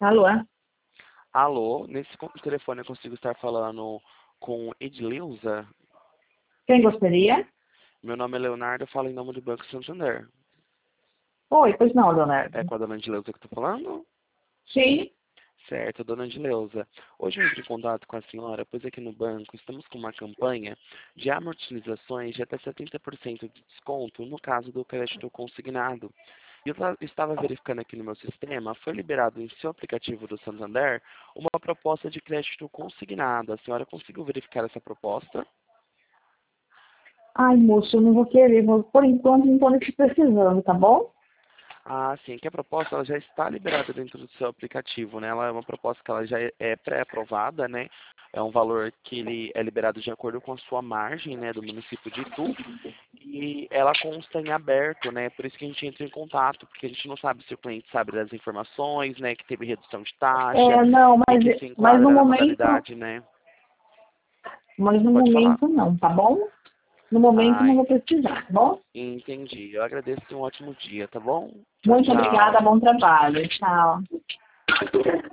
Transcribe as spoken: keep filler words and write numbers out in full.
Alô? Alô, nesse con- telefone eu consigo estar falando com Edileuza? Quem gostaria? Meu nome é Leonardo, eu falo em nome do Banco Santander. Oi, pois não, É Leonardo. com a dona Edileuza que eu estou falando? Sim. Certo, dona Edileuza. Hoje eu entrei em contato com a senhora, pois aqui no banco estamos com uma campanha de amortizações de até setenta por cento de desconto no caso do crédito consignado. E eu ta- estava verificando aqui no meu sistema, foi liberado em seu aplicativo do Santander uma proposta de crédito consignado. A senhora conseguiu verificar essa proposta? Ai, moço, eu não vou querer. vou- Por enquanto, não estou precisando, tá bom? Ah, sim, que a proposta ela já está liberada dentro do seu aplicativo, né? Ela é uma proposta que ela já é é pré-aprovada, né? É um valor que ele é liberado de acordo com a sua margem, né, do município de Itu, e ela consta em aberto, né? Por isso que a gente entra em contato, porque a gente não sabe se o cliente sabe das informações, né, que teve redução de taxa É, não, e mas, que se mas no enquadra na momento, modalidade, né? mas no Pode falar. momento não, tá bom? No momento não Ai, vou precisar, tá bom? entendi. Eu agradeço e um ótimo dia, tá bom? Tchau, Muito obrigada, tchau. bom trabalho. Tchau.